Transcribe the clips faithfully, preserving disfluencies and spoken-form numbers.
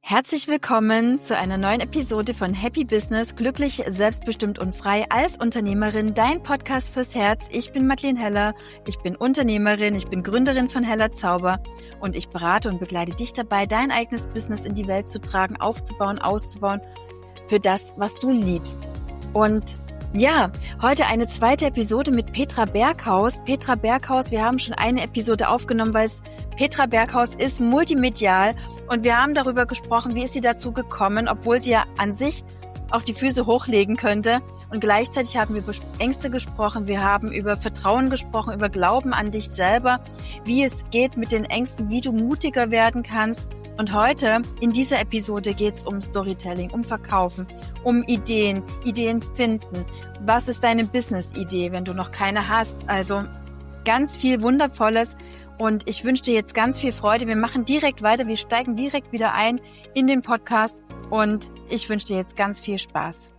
Herzlich willkommen zu einer neuen Episode von Happy Business, glücklich, selbstbestimmt und frei als Unternehmerin, dein Podcast fürs Herz. Ich bin Madeleine Heller, ich bin Unternehmerin, ich bin Gründerin von Heller Zauber und ich berate und begleite dich dabei, dein eigenes Business in die Welt zu tragen, aufzubauen, auszubauen für das, was du liebst. Und ja, heute eine zweite Episode mit Petra Berghaus. Petra Berghaus, wir haben schon eine Episode aufgenommen, weil es Petra Berghaus ist multimedial und wir haben darüber gesprochen, wie ist sie dazu gekommen, obwohl sie ja an sich auch die Füße hochlegen könnte. Und gleichzeitig haben wir über Ängste gesprochen, wir haben über Vertrauen gesprochen, über Glauben an dich selber, wie es geht mit den Ängsten, wie du mutiger werden kannst. Und heute, in dieser Episode, geht es um Storytelling, um Verkaufen, um Ideen, Ideen finden. Was ist deine Business-Idee, wenn du noch keine hast? Also ganz viel Wundervolles und ich wünsche dir jetzt ganz viel Freude. Wir machen direkt weiter, wir steigen direkt wieder ein in den Podcast und ich wünsche dir jetzt ganz viel Spaß.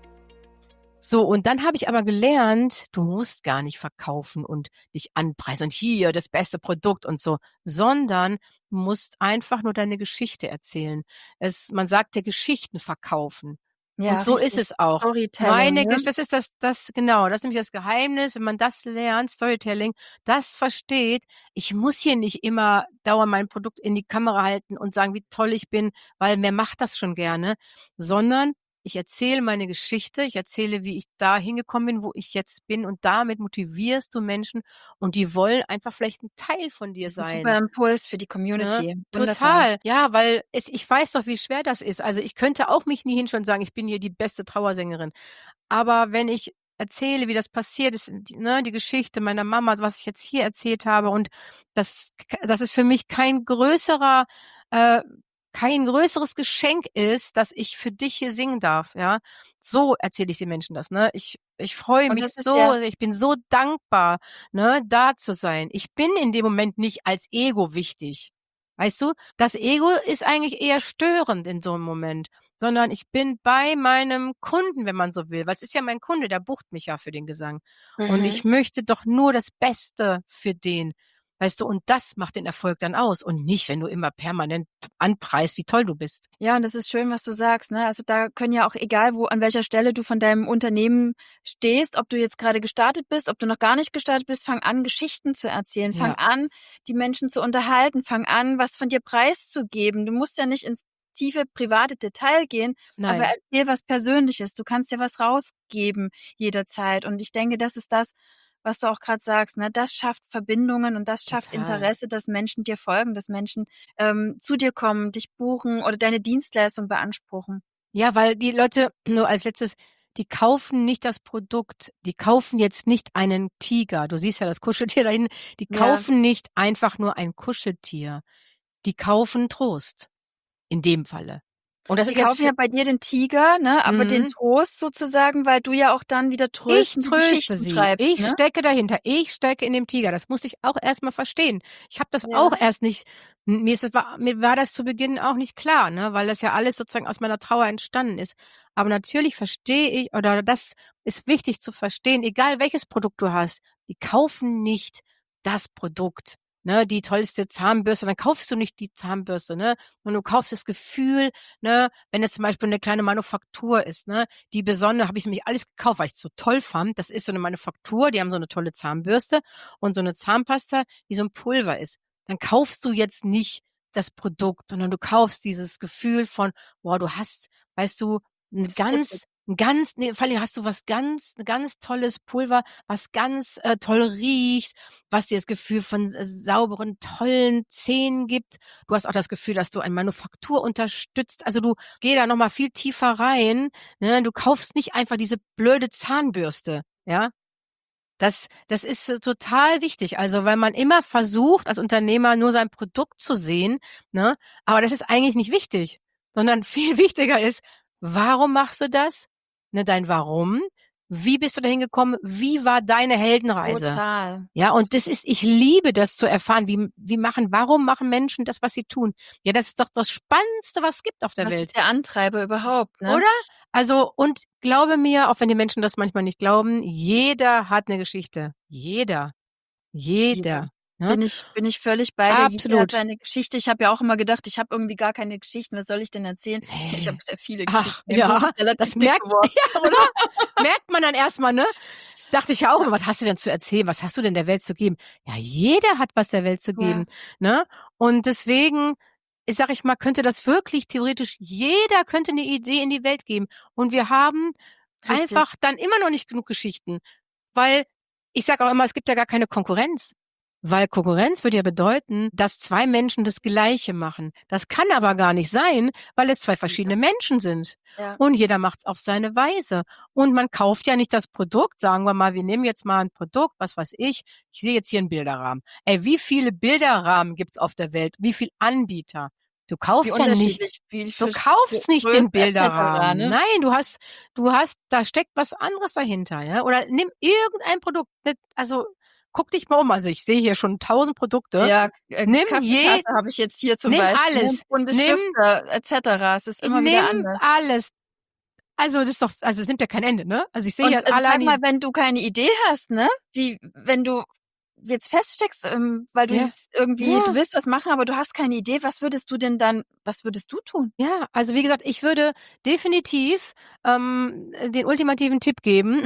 So, und dann habe ich aber gelernt, du musst gar nicht verkaufen und dich anpreisen und hier das beste Produkt und so, sondern musst einfach nur deine Geschichte erzählen. Es, man sagt ja Geschichten verkaufen. Ja, und so richtig. ist es auch. Storytelling, Meine, ne? Gesch- das ist das, das, genau, das ist nämlich das Geheimnis, wenn man das lernt, Storytelling, das versteht, ich muss hier nicht immer dauernd mein Produkt in die Kamera halten und sagen, wie toll ich bin, weil wer macht das schon gerne, sondern ich erzähle meine Geschichte, ich erzähle, wie ich da hingekommen bin, wo ich jetzt bin und damit motivierst du Menschen und die wollen einfach vielleicht ein Teil von dir Das ist ein sein. super Impuls für die Ne? Community. Wundervoll. Total, ja, weil es, ich weiß doch, wie schwer das ist. Also ich könnte auch mich nie hinschauen und sagen, ich bin hier die beste Trauersängerin. Aber wenn ich erzähle, wie das passiert ist, die, ne, die Geschichte meiner Mama, was ich jetzt hier erzählt habe und das, das ist für mich kein größerer, äh, kein größeres Geschenk ist, dass ich für dich hier singen darf, ja. So erzähle ich den Menschen das, ne. Ich, ich freue Und mich das ist so, ja, ich bin so dankbar, ne, da zu sein. Ich bin in dem Moment nicht als Ego wichtig. Weißt du? Das Ego ist eigentlich eher störend in so einem Moment, sondern ich bin bei meinem Kunden, wenn man so will, weil es ist ja mein Kunde, der bucht mich ja für den Gesang. Und mhm. ich möchte doch nur das Beste für den. Weißt du, und das macht den Erfolg dann aus und nicht, wenn du immer permanent anpreist, wie toll du bist. Ja, und das ist schön, was du sagst, ne? Also da können ja auch, egal wo, an welcher Stelle du von deinem Unternehmen stehst, ob du jetzt gerade gestartet bist, ob du noch gar nicht gestartet bist, fang an, Geschichten zu erzählen. Fang Ja. an, die Menschen zu unterhalten. Fang an, was von dir preiszugeben. Du musst ja nicht ins tiefe private Detail gehen, aber Nein. erzähl was Persönliches. Du kannst ja was rausgeben jederzeit. Und ich denke, das ist das, was du auch gerade sagst, ne? Das schafft Verbindungen und das schafft Total. Interesse, dass Menschen dir folgen, dass Menschen ähm, zu dir kommen, dich buchen oder deine Dienstleistung beanspruchen. Ja, weil die Leute, nur als Letztes, die kaufen nicht das Produkt. Die kaufen jetzt nicht einen Tiger. Du siehst ja das Kuscheltier da hinten. Die Ja. kaufen nicht einfach nur ein Kuscheltier. Die kaufen Trost. In dem Falle. Und das Sie ist jetzt kaufen für, ja bei dir den Tiger, ne, aber den mhm. Trost sozusagen, weil du ja auch dann wieder Ich tröstende tröste Geschichten sie. schreibst, Ich ne? stecke dahinter. Ich stecke in dem Tiger. Das musste ich auch erst mal verstehen. Ich habe das Ja. auch erst nicht, mir ist das, war, mir war das zu Beginn auch nicht klar, ne, weil das ja alles sozusagen aus meiner Trauer entstanden ist. Aber natürlich verstehe ich, oder das ist wichtig zu verstehen, egal welches Produkt du hast, die kaufen nicht das Produkt, ne, die tollste Zahnbürste, dann kaufst du nicht die Zahnbürste, ne, und du kaufst das Gefühl, ne, wenn es zum Beispiel eine kleine Manufaktur ist, ne, die besondere, habe ich nämlich alles gekauft, weil ich es so toll fand. Das ist so eine Manufaktur, die haben so eine tolle Zahnbürste und so eine Zahnpasta, die so ein Pulver ist. Dann kaufst du jetzt nicht das Produkt, sondern du kaufst dieses Gefühl von, wow, du hast, weißt du, ein Das kitzelt. ganz, ein ganz, nee, vor allem hast du was ganz, ein ganz tolles Pulver, was ganz äh, toll riecht, was dir das Gefühl von äh, sauberen, tollen Zähnen gibt. Du hast auch das Gefühl, dass du eine Manufaktur unterstützt. Also du geh da nochmal viel tiefer rein. Ne? Du kaufst nicht einfach diese blöde Zahnbürste, ja. Das, das ist äh, total wichtig. Also, weil man immer versucht, als Unternehmer nur sein Produkt zu sehen, ne? Aber das ist eigentlich nicht wichtig, sondern viel wichtiger ist, warum machst du das? Ne, dein Warum? Wie bist du dahin gekommen? Wie war deine Heldenreise? Total. Ja, und das ist, ich liebe das zu erfahren, wie, wie machen, warum machen Menschen das, was sie tun? Ja, das ist doch das Spannendste, was es gibt auf der Was Welt. ist der Antreiber überhaupt, ne? Oder? Also, und glaube mir, auch wenn die Menschen das manchmal nicht glauben, jeder hat eine Geschichte. Jeder. Jeder. Jeder. Ne? Bin ich bin ich völlig bei dir. Jeder hat Absolut. seine Geschichte. Ich habe ja auch immer gedacht, ich habe irgendwie gar keine Geschichten. Was soll ich denn erzählen? Ich habe Ne. sehr viele Ach, Geschichten. Mein Buch ja, ist relativ das dick merkt geworden. ja, oder? Merkt man dann erst mal, ne? Dachte ich ja auch Ja. immer: „Was hast du denn zu erzählen? Was hast du denn der Welt zu geben?“ Ja, jeder hat was der Welt zu geben, Ja. ne? Und deswegen, sage ich mal, könnte das wirklich theoretisch jeder könnte 'ne Idee in die Welt geben. Und wir haben Richtig. einfach dann immer noch nicht genug Geschichten. Weil ich sage auch immer, es gibt ja gar keine Konkurrenz. Weil Konkurrenz würde ja bedeuten, dass zwei Menschen das Gleiche machen. Das kann aber gar nicht sein, weil es zwei verschiedene Menschen sind. Ja. Und jeder macht's auf seine Weise. Und man kauft ja nicht das Produkt, sagen wir mal, wir nehmen jetzt mal 'n Produkt, was weiß ich, ich sehe jetzt hier 'n Bilderrahmen. Ey, wie viele Bilderrahmen gibt's auf der Welt? Wie viel Anbieter? Du Wie kaufst ja nicht unterschiedlich, wie du viel kaufst nicht Größe den et cetera, Bilderrahmen. ne? Nein, du hast du hast da steckt was anderes dahinter, ja? Oder nimm irgendein Produkt, ne also, guck dich mal um. Also, ich sehe hier schon tausend Produkte. Ja, äh, Nimm je Kaffeetasse habe ich jetzt hier zum nimm Beispiel, alles. mondrunde Nimm Stifte et cetera. Es ist immer wieder nimm anders. alles. Also, das ist doch also, es nimmt ja kein Ende, ne? Also, ich sehe Und, hier äh, sag allein mal, hier wenn du keine Idee hast, ne? Wie wenn du jetzt feststeckst, ähm, weil du Ja. jetzt irgendwie du Ja. willst was machen, aber du hast keine Idee, was würdest du denn dann was würdest du tun? Ja, also, wie gesagt, ich würde definitiv, ähm, den ultimativen Tipp geben,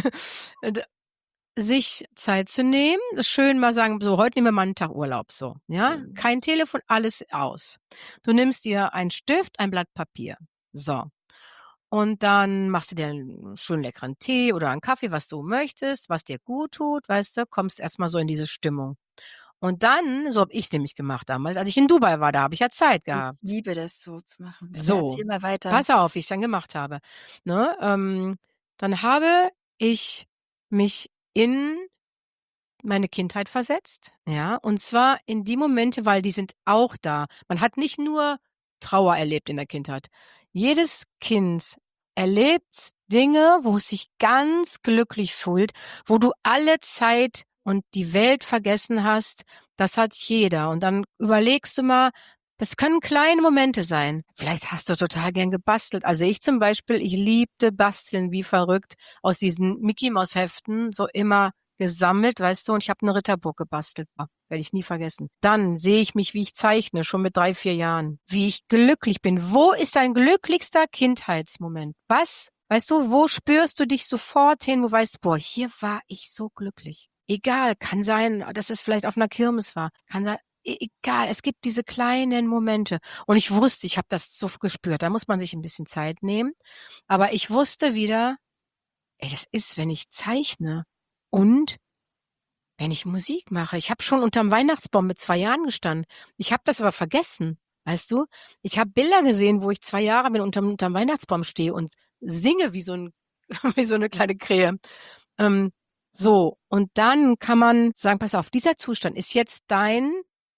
d sich Zeit zu nehmen, schön mal sagen: „So, heute nehmen wir mal 'n Tag Urlaub“, so, ja? Mhm. Kein Telefon, alles aus. Du nimmst dir einen Stift, ein Blatt Papier. So. Und dann machst du dir 'n schönen leckeren Tee oder 'n Kaffee, was du möchtest, was dir gut tut, weißt du? Kommst erst mal so in diese Stimmung. Und dann so habe ich's nämlich gemacht damals, als ich in Dubai war, da habe ich ja Zeit Ich gehabt. liebe das, so zu machen. Aber So, erzähl mal weiter. pass auf, wie ich's dann gemacht habe, ne? Ähm, dann habe ich mich in meine Kindheit versetzt, ja? Und zwar in die Momente, weil die sind auch da. Man hat nicht nur Trauer erlebt in der Kindheit. Jedes Kind erlebt Dinge, wo es sich ganz glücklich fühlt, wo du alle Zeit und die Welt vergessen hast. Das hat jeder. Und dann überlegst du mal, das können kleine Momente sein. Vielleicht hast du total gern gebastelt. Also, ich zum Beispiel, ich liebte basteln wie verrückt aus diesen Micky-Maus-Heften, so immer gesammelt, weißt du? Und ich habe 'ne Ritterburg gebastelt, oh, werde ich nie vergessen. Dann sehe ich mich, wie ich zeichne, schon mit drei, vier Jahren, wie ich glücklich bin. Wo ist dein glücklichster Kindheitsmoment? Was weißt du, wo spürst du dich sofort hin, wo weißt: „Boah, hier war ich so glücklich.“ Egal, kann sein, dass es vielleicht auf 'ner Kirmes war, kann sei e egal, es gibt diese kleinen Momente. Und ich wusste, ich habe das so gespürt, da muss man sich 'n bisschen Zeit nehmen. Aber ich wusste wieder: „Ey, das ist, wenn ich zeichne und wenn ich Musik mache.“ Ich habe schon unterm Weihnachtsbaum mit zwei Jahren gestanden. Ich habe das aber vergessen, weißt du? Ich habe Bilder gesehen, wo ich zwei Jahre bin, unterm unterm Weihnachtsbaum stehe und singe wie so 'n wie so 'ne kleine Krähe. Ähm, so, und dann kann man sagen: „Pass auf, dieser Zustand ist jetzt dein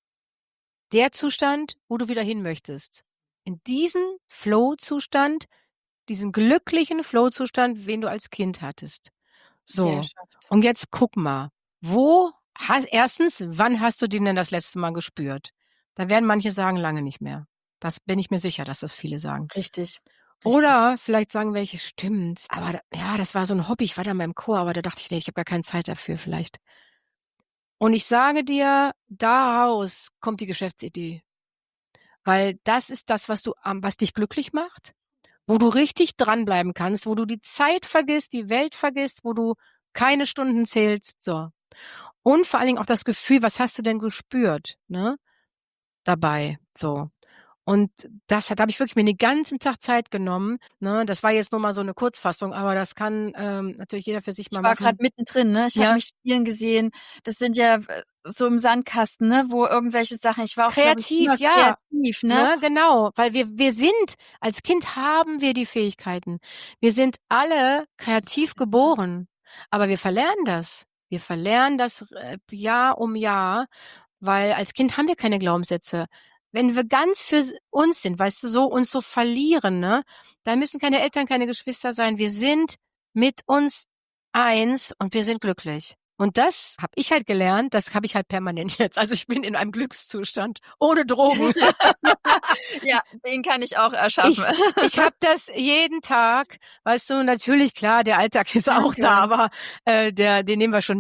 der Zustand, wo du wieder hin möchtest. In diesen Flow-Zustand, diesen glücklichen Flow-Zustand, den du als Kind hattest. Der So, schafft. und jetzt guck mal, wo has erstens, wann hast du den denn das letzte Mal gespürt? Da werden manche sagen: „Lange nicht mehr.“ Das bin ich mir sicher, dass das viele sagen. Richtig, richtig. Oder vielleicht sagen welche: „Stimmt, aber da ja, das war so 'n Hobby. Ich war da mal im Chor, aber da dachte ich: ‚Ne, ich habe gar keine Zeit dafür vielleicht.‘“ Und ich sage dir, daraus kommt die Geschäftsidee. Weil das ist das, was du am was dich glücklich macht, wo du richtig dranbleiben kannst, wo du die Zeit vergisst, die Welt vergisst, wo du keine Stunden zählst, so. Und vor allen Dingen auch das Gefühl, was hast du denn gespürt, ne, dabei, so. Und das hat da habe ich wirklich mir den ganzen Tag Zeit genommen, ne? Das war jetzt nur mal so 'ne Kurzfassung, aber das kann, ähm, natürlich jeder für sich Ich mal war grad machen. mittendrin, ne? Ich habe Ja. mich spielen gesehen. Das sind ja, äh, so im Sandkasten, ne, wo irgendwelche Sachen ich war auch, glaube ich, Kreativ, immer ja, kreativ, ne? ne, genau, weil wir wir sind als Kind haben wir die Fähigkeiten. Wir sind alle kreativ geboren, aber wir verlernen das. Wir verlernen das, äh, Jahr um Jahr, weil als Kind haben wir keine Glaubenssätze. Wenn wir ganz für s uns sind, weißt du, so uns so verlieren, ne, da müssen keine Eltern, keine Geschwister sein. Wir sind mit uns eins und wir sind glücklich. Und das habe ich halt gelernt, das habe ich halt permanent jetzt. Also, ich bin in einem Glückszustand ohne Drogen. Ja, den kann ich auch erschaffen. Ich ich habe das jeden Tag, weißt du, natürlich, klar, der Alltag ist Ja, auch da, klar. aber, äh, der den nehmen wir schon mit.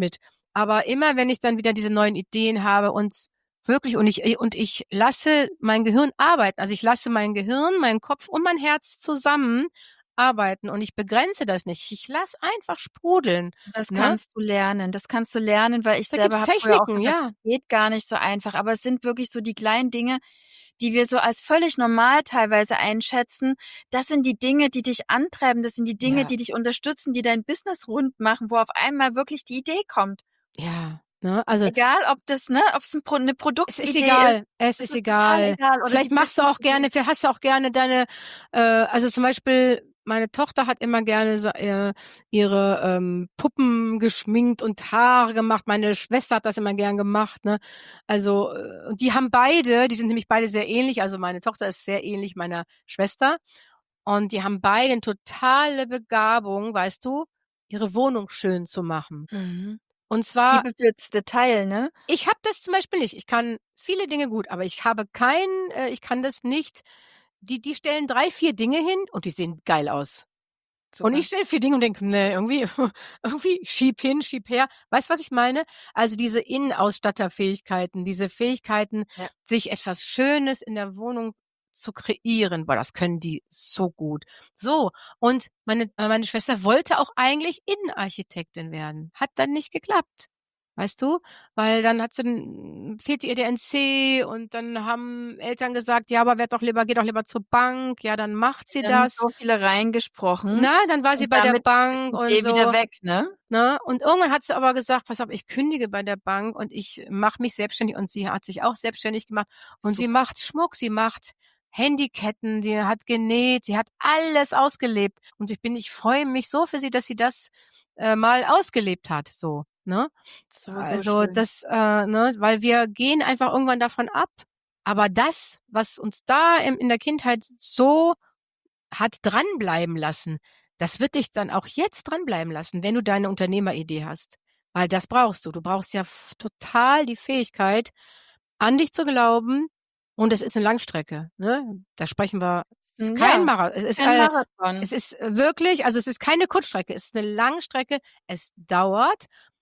Aber immer, wenn ich dann wieder diese neuen Ideen habe und wirklich, und ich, und ich lasse mein Gehirn arbeiten. Also ich lasse mein Gehirn, meinen Kopf und mein Herz zusammen arbeiten und ich begrenze das nicht. Ich lasse einfach sprudeln, Das ne? kannst du lernen. Das kannst du lernen, weil ich Da selber gibt's habe früher auch Techniken, gesagt, ja. es geht gar nicht so einfach. Aber es sind wirklich so die kleinen Dinge, die wir so als völlig normal teilweise einschätzen. Das sind die Dinge, die dich antreiben. Das sind die Dinge, Ja, die dich unterstützen, die dein Business rund machen, wo auf einmal wirklich die Idee kommt. ja, ne? Also Egal, ob das, ne, ob es ein Pro eine es ist Produktidee ist, egal, es das ist ist total egal. egal oder die Vielleicht machst du auch Businessidee. gerne, vielleicht hast du auch gerne deine, äh, also zum Beispiel meine Tochter hat immer gerne so, äh, ihre ähm, Puppen geschminkt und Haare gemacht. Meine Schwester hat das immer gern gemacht, ne? Also äh, und die haben beide, die sind nämlich beide sehr ähnlich. Also meine Tochter ist sehr ähnlich meiner Schwester und die haben beide eine totale Begabung, weißt du, ihre Wohnung schön zu machen. Mhm. Und zwar Liebe fürs Detail, ne? ich habe das zum Beispiel nicht. Ich kann viele Dinge gut, aber ich habe kein äh, ich kann das nicht. Die die stellen drei, vier Dinge hin und die sehen geil aus. Und ich Super. stelle vier Dinge und denke: „Ne, irgendwie irgendwie schieb hin, schieb her." Weißt du, was ich meine? Also, diese Innenausstatterfähigkeiten, diese Fähigkeiten, Ja. sich etwas Schönes in der Wohnung zu kreieren, boah, das können die so gut. So, und meine äh, meine Schwester wollte auch eigentlich Innenarchitektin werden, hat dann nicht geklappt. Weißt du? Weil dann hat sie 'n fehlte ihr der N C und dann haben Eltern gesagt: „Ja, aber werd doch lieber geh doch lieber zur Bank." Ja, dann macht sie Die haben das. so viele reingesprochen Na, dann war sie und bei der damit ist Bank die und Idee wieder so, weg, ne? ne? Und irgendwann hat sie aber gesagt: „Pass auf, ich kündige bei der Bank und ich mache mich selbstständig." Und sie hat sich auch selbstständig gemacht und sie Super. macht Schmuck, sie macht Handyketten, sie hat genäht, sie hat alles ausgelebt. Und ich bin ich freue mich so für sie, dass sie das, äh, mal ausgelebt hat, so, ne? So, so Also, schön. das, äh, ne, weil wir gehen einfach irgendwann davon ab. Aber das, was uns da im in der Kindheit so hat dranbleiben lassen, das wird dich dann auch jetzt dranbleiben lassen, wenn du deine Unternehmeridee hast. Weil das brauchst du. Du brauchst ja f total die Fähigkeit, an dich zu glauben und es ist 'ne Langstrecke, ne? Da sprechen wir es ist Hm, kein ja, Mara es ist, kein äh Marathon. es ist wirklich also, es ist keine Kurzstrecke, es ist 'ne Langstrecke. Es dauert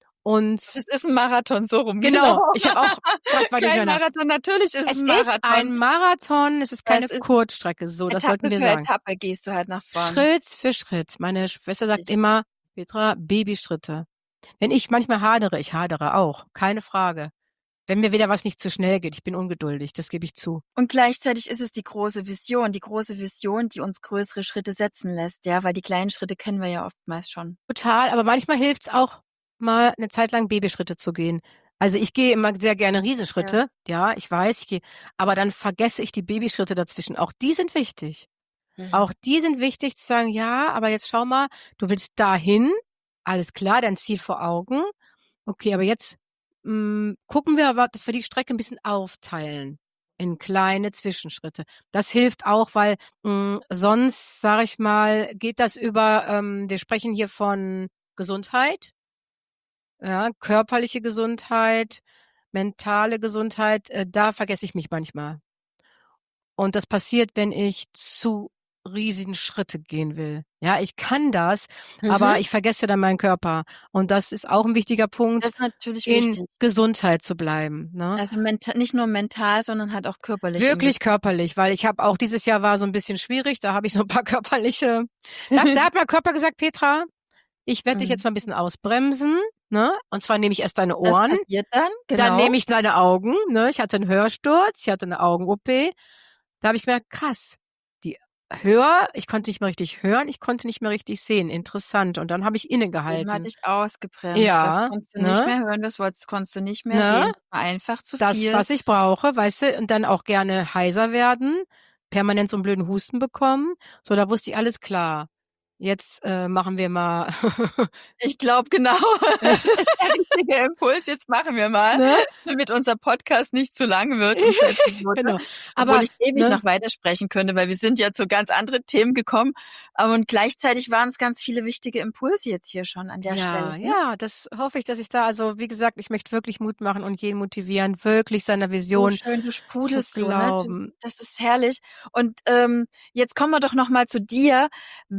und Es ist 'n Marathon, so rum, genau. genau, ich habe auch grad war Kein durcheinander. Marathon, natürlich ist es Es 'n ist Marathon. ein Marathon, es ist Aber keine es ist Kurzstrecke, so, das wollten Etappe wir für sagen. Etappe gehst du halt nach vorn. Schritt für Schritt. Meine Schwester sagt Richtig. immer: „Petra, Babyschritte." Wenn ich manchmal hadere ich hadere auch, keine Frage. Wenn mir wieder was nicht zu schnell geht, ich bin ungeduldig, das gebe ich zu. Und gleichzeitig ist es die große Vision, die große Vision, die uns größere Schritte setzen lässt, ja, weil die kleinen Schritte kennen wir ja oftmals schon. Total, aber manchmal hilft's auch, mal 'ne Zeit lang Babyschritte zu gehen. Also, ich gehe immer sehr gerne Ja. Riesenschritte. Ja, ich weiß, ich gehe aber dann vergesse ich die Babyschritte dazwischen. Auch die sind wichtig. Mhm. Auch die sind wichtig zu sagen: „Ja, aber jetzt schau mal, du willst dahin. Alles klar, dein Ziel vor Augen. Okay, aber jetzt, hm, gucken wir aber, dass wir die Strecke 'n bisschen aufteilen in kleine Zwischenschritte." Das hilft auch, weil, hm, sonst, sage ich mal, geht das über ähm, wir sprechen hier von Gesundheit ja, körperliche Gesundheit, mentale Gesundheit, äh, da vergesse ich mich manchmal. Und das passiert, wenn ich zu riesigen Schritte gehen will. Ja, ich kann das, Mhm. aber ich vergesse dann meinen Körper. Und das ist auch 'n wichtiger Das Punkt, ist natürlich in wichtig. Gesundheit zu bleiben, ne? Also, menta nicht nur mental, sondern halt auch körperlich im Wirklich Business. körperlich, weil ich habe auch dieses Jahr war so 'n bisschen schwierig, da habe ich so 'n paar körperliche da da hat mein Körper gesagt: „Petra, ich werde dich Mhm. jetzt mal 'n bisschen ausbremsen, ne? Und zwar nehme ich erst deine Das Ohren, passiert dann, dann genau. nehme ich deine Augen", ne? Ich hatte 'n Hörsturz, ich hatte 'ne Augen-O P. Da habe ich gemerkt: „Krass, die Hör ich konnte nicht mehr richtig hören, ich konnte nicht mehr richtig sehen. Interessant." Und dann habe ich Das Leben hat innegehalten. dich ausgebremst. Was Ja, konntest du nicht ne? mehr hören, was wolltest konntest du nicht mehr Ne? sehen. Das war einfach zu Das, viel. was ich brauche, weißt du? Und dann auch gerne heiser werden, permanent so 'n blöden Husten bekommen. So, da wusste ich: „Alles klar, jetzt, äh, machen wir mal" Ich glaube, genau, das ist der richtige Impuls. Jetzt machen wir mal, Ne? damit unser Podcast nicht zu lang wird, unsere Episode. Genau. Obwohl Aber, ich ewig ne? noch weitersprechen könnte, weil wir sind ja zu ganz anderen Themen gekommen. Aber und gleichzeitig waren's ganz viele wichtige Impulse jetzt hier schon an der Stelle, Ja, ne? ja, das hoffe ich, dass ich da also, wie gesagt, ich möchte wirklich Mut machen und jeden motivieren, wirklich seiner So Vision schön, du zu sprudelst so, ne? Du glauben. das ist herrlich. Und, ähm, jetzt kommen wir doch noch mal zu dir. Wenn ich jetzt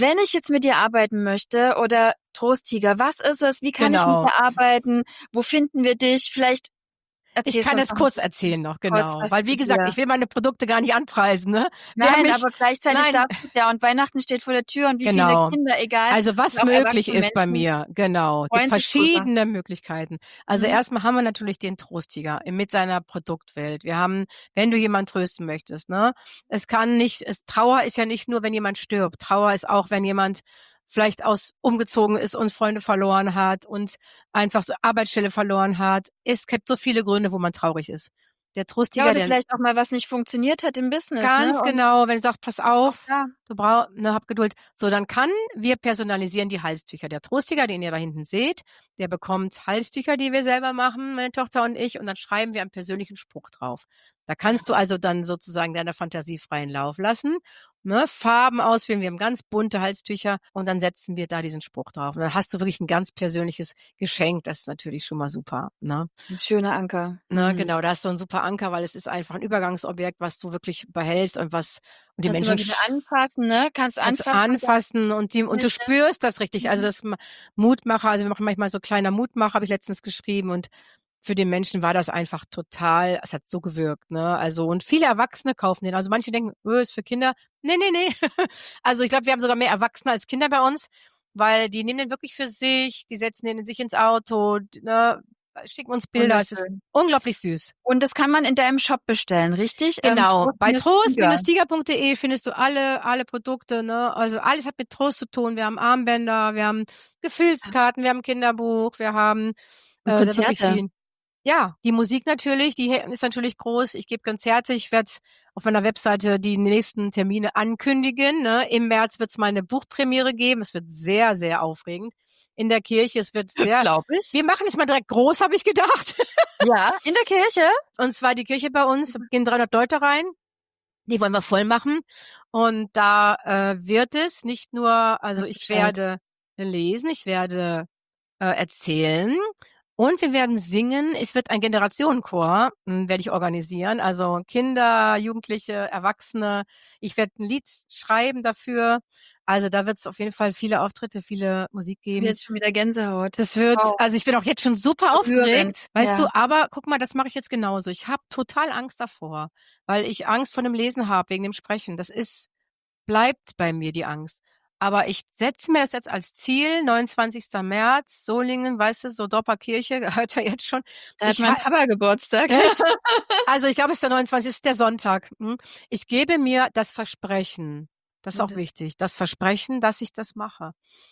jetzt mit dir arbeiten möchte oder Trosttiger, was ist es? Wie kann Genau. ich mit dir arbeiten? Wo finden wir dich? Vielleicht Ich kann es kurz erzählen noch, kurz genau. was Weil, wie zu gesagt, dir. ich will meine Produkte gar nicht anpreisen, ne? Wer Nein, mich, aber gleichzeitig nein, darfst du ja und Weihnachten steht vor der Tür und wie viele genau. Kinder, egal, Also was auch möglich erwachsene ist bei Menschen mir, genau, gibt freuen sich drüber. verschiedene Möglichkeiten. Also Mhm. erstmal haben wir natürlich den Trosttiger mit seiner Produktwelt. Wir haben, wenn du jemanden trösten möchtest, ne? Es kann nicht, es, Trauer ist ja nicht nur, wenn jemand stirbt. Trauer ist auch, wenn jemand vielleicht aus umgezogen ist und Freunde verloren hat und einfach so Arbeitsstelle verloren hat. Es gibt so viele Gründe, wo man traurig ist. Der Ja, Trosttiger, oder der vielleicht auch mal was nicht funktioniert hat im Business, ne? ganz Und genau, wenn du sagst: „Pass auch auf, da. du brau ne, hab Geduld." So, dann kann wir personalisieren die Halstücher. Der Trosttiger, den ihr da hinten seht, der bekommt Halstücher, die wir selber machen, meine Tochter und ich, und dann schreiben wir einen persönlichen Spruch drauf. Da kannst du also dann sozusagen deiner Fantasie freien Lauf lassen, ne, Farben auswählen. Wir haben ganz bunte Halstücher und dann setzen wir da diesen Spruch drauf. Und dann hast du wirklich ein ganz persönliches Geschenk. Das ist natürlich schon mal super, ne? 'N schöner Anker. Ne, Mhm. genau, da hast du 'n super Anker, weil es ist einfach 'n Übergangsobjekt, was du wirklich behältst und was und die Kannst du Menschen mal wieder sch anfassen, ne? Kannst kannst anfassen und sagen: anfassen und die und du Kirche. spürst das richtig. Also, Mhm. das Ma Mutmacher, also, wir machen manchmal so kleiner Mutmacher, habe ich letztens geschrieben, und für den Menschen war das einfach total, es hat so gewirkt, ne? Also, und viele Erwachsene kaufen den. Also, manche denken: „Öh, ist für Kinder." Ne, ne, ne. Also, ich glaube, wir haben sogar mehr Erwachsene als Kinder bei uns, weil die nehmen den wirklich für sich, die setzen den in sich ins Auto, d ne, schicken uns Bilder. Es ist Wunderschön. unglaublich süß. Und das kann man in deinem Shop bestellen, richtig? Ähm, Genau, bei Trost-Tiger. trost-tiger punkt de findest du alle alle Produkte, ne? Also, alles hat mit Trost zu tun. Wir haben Armbänder, wir haben Gefühlskarten, wir haben 'n Kinderbuch, wir haben, Und äh, da wirklich Konzerte. viel. Ja, die Musik natürlich, die he ist natürlich groß. Ich gebe Konzerte. Ich werde auf meiner Webseite die nächsten Termine ankündigen, ne? Im März wird's meine Buchpremiere geben. Es wird sehr, sehr aufregend in der Kirche. Es wird Das sehr glaube ich. wir machen es mal direkt groß, habe ich gedacht. Ja, in der Kirche? Und zwar die Kirche bei uns, da gehen dreihundert Leute rein. Die wollen wir voll machen. Und da äh, wird es nicht nur, also Sag ich Bescheid. werde lesen, ich werde äh, erzählen und wir werden singen. Es wird ein Generationenchor, m, werde ich organisieren. Also Kinder, Jugendliche, Erwachsene. Ich werde ein Lied schreiben dafür. Also da wird es auf jeden Fall viele Auftritte, viele Musik Ich habe geben. jetzt schon wieder Gänsehaut. Das wird, Wow. also ich bin auch jetzt schon super Berührend. aufgeregt, weißt Ja. du, aber guck mal, das mache ich jetzt genauso. Ich habe total Angst davor, weil ich Angst vor dem Lesen habe, wegen dem Sprechen. Das ist bleibt bei mir, die Angst. Aber ich setze mir das jetzt als Ziel, neunundzwanzigster März, Solingen, weißt du, so Dopperkirche, gehört ja jetzt schon. Da hat Ich mein ha Papa Geburtstag. echt? Also, ich glaube, es ist der neunundzwanzigste, ist der Sonntag. Mhm. Ich gebe mir das Versprechen, das ist auch Wunderschön. wichtig, das Versprechen, dass ich das mache.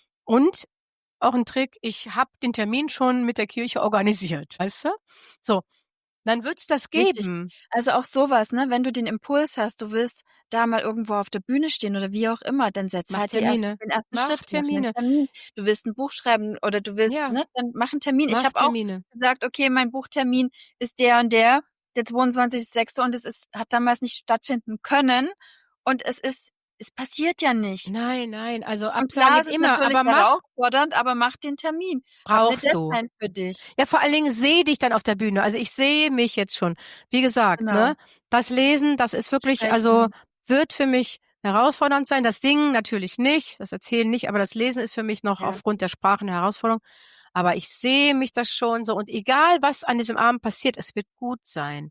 Und auch 'n Trick, ich habe den Termin schon mit der Kirche organisiert, weißt du? So, dann wird's das Richtig. geben. Also auch so was, ne? Wenn du den Impuls hast, du willst da mal irgendwo auf der Bühne stehen oder wie auch immer, dann setz Mach halt die erst Termine. den ersten Mach Schritt, mach 'nen Termine. Termin. Du willst 'n Buch schreiben oder du willst, Ja, ne, dann mach 'n Termin. Ich mach habe auch Termine. gesagt: „Okay, mein Buchtermin ist der und der, der zweiundzwanzigste sechste und es ist hat damals nicht stattfinden können und es ist es passiert ja nichts. Nein, nein, also Und Absagen klar, geht es ist immer, natürlich aber mach. herausfordernd, aber mach den Termin. Hab 'ne Brauchst du. Deadline für dich. Ja, vor allen Dingen sehe dich dann auf der Bühne. Also, ich sehe mich jetzt schon. Wie gesagt, Genau. ne, das Lesen, das ist wirklich, also, Sprechen. wird für mich herausfordernd sein. Das Singen natürlich nicht, das Erzählen nicht, aber das Lesen ist für mich noch Ja. aufgrund der Sprache 'ne Herausforderung. Aber ich sehe mich das schon so, und egal, was an diesem Abend passiert, es wird gut sein.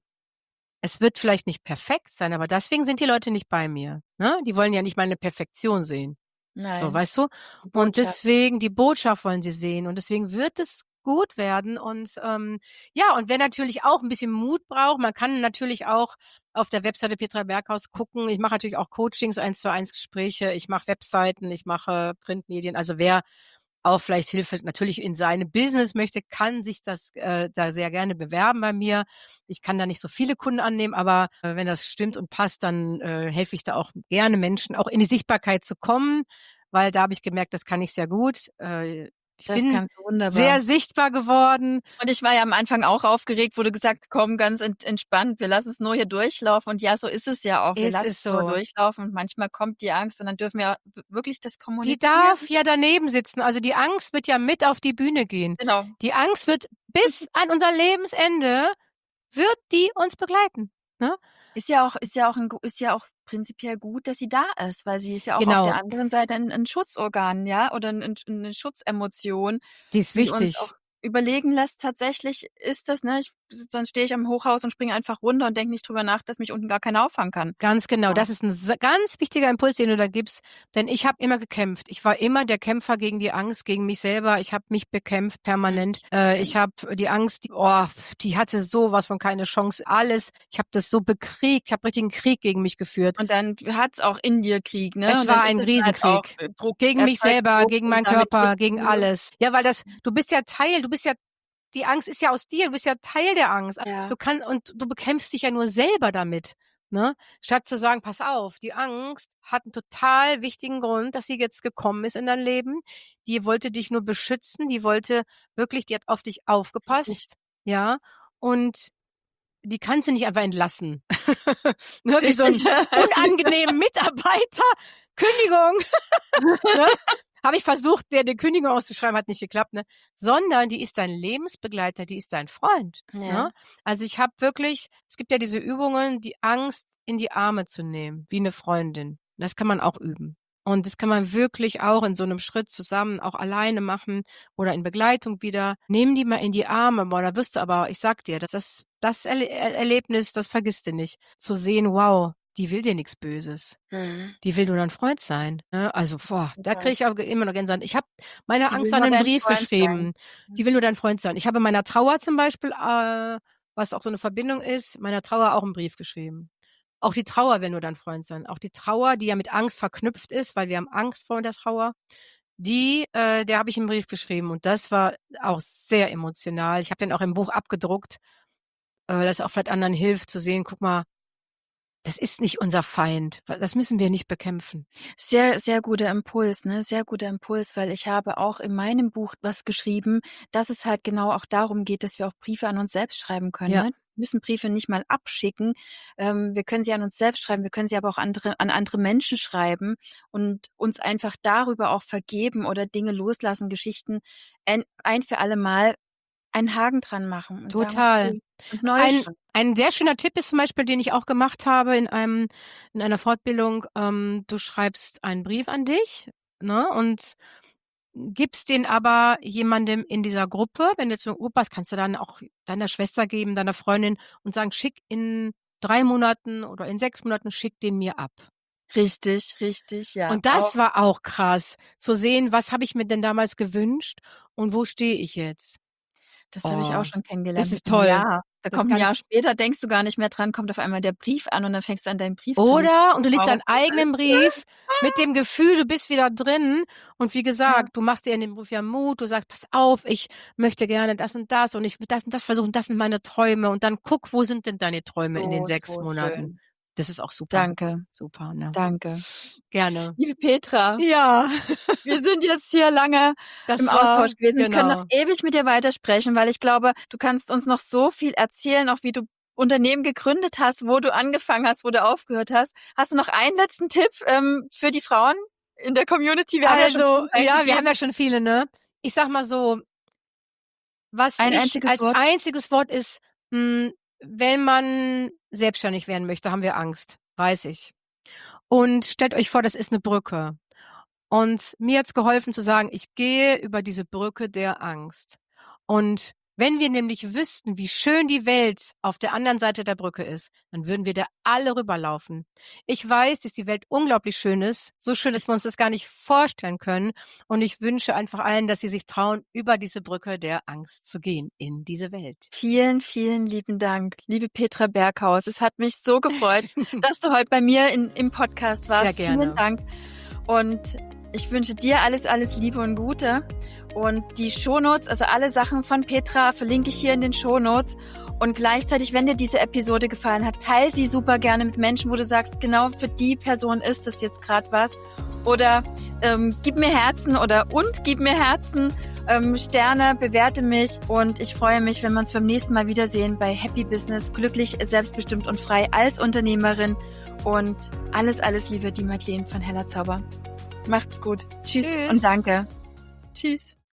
Es wird vielleicht nicht perfekt sein, aber deswegen sind die Leute nicht bei mir, ne? Die wollen ja nicht meine Perfektion sehen. So, Nein, weißt du? die Und Botschaft. deswegen die Botschaft wollen sie sehen und deswegen wird es gut werden und, ähm, ja, und wer natürlich auch 'n bisschen Mut braucht, man kann natürlich auch auf der Webseite Petra Berghaus gucken. Ich mache natürlich auch Coachings, Eins-zu-eins Gespräche, ich mache Webseiten, ich mache Printmedien. Also, wer auch vielleicht Hilfe natürlich in seinem Business möchte, kann sich das äh, da sehr gerne bewerben bei mir. Ich kann da nicht so viele Kunden annehmen, aber äh, wenn das stimmt und passt, dann äh, helfe ich da auch gerne Menschen, auch in die Sichtbarkeit zu kommen, weil da habe ich gemerkt, das kann ich sehr gut. Äh, ich Das bin kannst du wunderbar. sehr sichtbar geworden. Und ich war ja am Anfang auch aufgeregt, wurde gesagt: „Komm, ganz ent entspannt, wir lassen's nur hier durchlaufen." Und ja, so ist es ja auch. Wir Es lassen's ist nur so. durchlaufen und manchmal kommt die Angst und dann dürfen wir w wirklich das Die kommunizieren. darf ja daneben sitzen. Also, die Angst wird ja mit auf die Bühne gehen. Genau. Die Angst wird bis an unser Lebensende wird die uns begleiten, ne? Ist ja auch, ist ja auch, ein, ist ja auch prinzipiell gut, dass sie da ist, weil sie ist ja auch auf Genau, der anderen Seite ein, ein Schutzorgan, ja, oder ein, ein, eine Schutzemotion, die ist die uns auch wichtig. überlegen lässt, tatsächlich ist das, ne, ich, dann stehe ich am Hochhaus und springe einfach runter und denke nicht drüber nach, dass mich unten gar keiner auffangen kann. Ganz genau. Ja. Das ist ein s- ganz wichtiger Impuls, den du da gibst. Denn ich habe immer gekämpft. Ich war immer der Kämpfer gegen die Angst, gegen mich selber. Ich habe mich bekämpft permanent. Äh, ich habe die Angst, die, oh, die hatte sowas von keine Chance. Alles. Ich habe das so bekriegt. Ich habe richtigen Krieg gegen mich geführt. Und dann hat's auch in dir Krieg, ne? Es Und dann war ist ein es halt auch Riesenkrieg. äh, Druck, Gegen mich erzeugt selber, Druck gegen und meinen damit Körper, kriegst gegen du, alles. Ja, weil das, du bist ja Teil, du bist ja, die Angst ist ja aus dir, du bist ja Teil der Angst. ja, Du kannst, und du bekämpfst dich ja nur selber damit. Ne? Statt zu sagen, pass auf, die Angst hat einen total wichtigen Grund, dass sie jetzt gekommen ist in dein Leben. Die wollte dich nur beschützen, die wollte wirklich, die hat auf dich richtig, aufgepasst, ja. Und die kannst du nicht einfach entlassen. Ne? Wie so ein richtig. unangenehmen Mitarbeiter. Kündigung. Ne? Habe ich versucht, der die Kündigung auszuschreiben, hat nicht geklappt, ne? Sondern die ist dein Lebensbegleiter, die ist dein Freund. Ja. Ne? Also ich habe wirklich, es gibt ja diese Übungen, die Angst in die Arme zu nehmen, wie eine Freundin. Das kann man auch üben. Und das kann man wirklich auch in so einem Schritt zusammen, auch alleine machen oder in Begleitung wieder. Nehm die mal in die Arme, boah, da wirst du aber, ich sag dir, das, das, das Erle Erlebnis, das vergisst du nicht. Zu sehen, wow, die will dir nichts Böses. Mhm. Die will nur dein Freund sein. Ne? Also, boah, da Total. kriege ich auch immer noch Gänsehaut. Ich habe meiner Die Angst will dann nur einen dein Brief Freund sein. geschrieben. Die will nur dein Freund sein. Ich habe meiner Trauer zum Beispiel, äh, was auch so eine Verbindung ist, meiner Trauer auch einen Brief geschrieben. Auch die Trauer will nur dein Freund sein. Auch die Trauer, die ja mit Angst verknüpft ist, weil wir haben Angst vor der Trauer, die, äh, der habe ich einen Brief geschrieben. Und das war auch sehr emotional. Ich habe den auch im Buch abgedruckt, äh, weil das auch vielleicht anderen hilft zu sehen, guck mal, das ist nicht unser Feind. Das müssen wir nicht bekämpfen. Sehr, sehr guter Impuls, ne? Sehr guter Impuls, weil ich habe auch in meinem Buch was geschrieben, dass es halt genau auch darum geht, dass wir auch Briefe an uns selbst schreiben können. Ja. Ne? Wir müssen Briefe nicht mal abschicken. Ähm, wir können sie an uns selbst schreiben, wir können sie aber auch andere, an andere Menschen schreiben und uns einfach darüber auch vergeben oder Dinge loslassen, Geschichten ein, ein für alle Mal einen Haken dran machen und Total. sagen, okay, und neu Ein, schreiben. ein sehr schöner Tipp ist zum Beispiel, den ich auch gemacht habe in einem, in einer Fortbildung, ähm, du schreibst einen Brief an dich, ne, und gibst den aber jemandem in dieser Gruppe. Wenn du jetzt eine Gruppe hast, kannst du dann auch deiner Schwester geben, deiner Freundin und sagen, schick in drei Monaten oder in sechs Monaten, schick den mir ab. Richtig, richtig, ja. Und das Auch, war auch krass, zu sehen, was habe ich mir denn damals gewünscht und wo stehe ich jetzt. das habe ich auch Oh, schon kennengelernt. das Mit ist einem toll. Jahr. Da Das ist kommt ein Jahr ganz, später, denkst du gar nicht mehr dran, kommt auf einmal der Brief an und dann fängst du an, deinen Brief zu lesen. oder, und du liest Wow, deinen eigenen Brief mit dem Gefühl, du bist wieder drin. Und wie ja, gesagt, du machst dir in dem Brief ja Mut, du sagst, pass auf, ich möchte gerne das und das und ich will das und das versuchen, das sind meine Träume. Und dann guck, wo sind denn deine Träume in den so, sechs so Monaten? schön. Das ist auch super. Danke, Super, ne? danke. Gerne. Liebe Petra, Ja, wir sind jetzt hier lange das im war, Austausch gewesen. Ich könnte noch genau. ewig mit dir weitersprechen, weil ich glaube, du kannst uns noch so viel erzählen, auch wie du Unternehmen gegründet hast, wo du angefangen hast, wo du aufgehört hast. Hast du noch einen letzten Tipp ähm, für die Frauen in der Community? Wir haben ja schon Also, viel ja, wir gegeben. haben ja schon viele, ne? Ich sag mal so, was Ein ich einziges als Wort. einziges Wort ist, mh, wenn man selbstständig werden möchte, haben wir Angst. Weiß ich. Und stellt euch vor, das ist eine Brücke. Und mir hat's geholfen zu sagen, ich gehe über diese Brücke der Angst. Und wenn wir nämlich wüssten, wie schön die Welt auf der anderen Seite der Brücke ist, dann würden wir da alle rüberlaufen. Ich weiß, dass die Welt unglaublich schön ist, so schön, dass wir uns das gar nicht vorstellen können. Und ich wünsche einfach allen, dass sie sich trauen, über diese Brücke der Angst zu gehen in diese Welt. Vielen, vielen lieben Dank, liebe Petra Berghaus. Es hat mich so gefreut, dass du heute bei mir in, im Podcast warst. Sehr gerne. Vielen Dank. Und ich wünsche dir alles, alles Liebe und Gute. Und die Shownotes, also alle Sachen von Petra, verlinke ich hier in den Shownotes. Und gleichzeitig, wenn dir diese Episode gefallen hat, teile sie super gerne mit Menschen, wo du sagst, genau für die Person ist das jetzt gerade was. Oder ähm, gib mir Herzen oder und gib mir Herzen, ähm, Sterne, bewerte mich. Und ich freue mich, wenn wir uns beim nächsten Mal wiedersehen bei Happy Business, glücklich, selbstbestimmt und frei als Unternehmerin. Und alles, alles Liebe, die Madeleine von Heller Zauber. Macht's gut. Tschüss, Tschüss. und danke. Tschüss.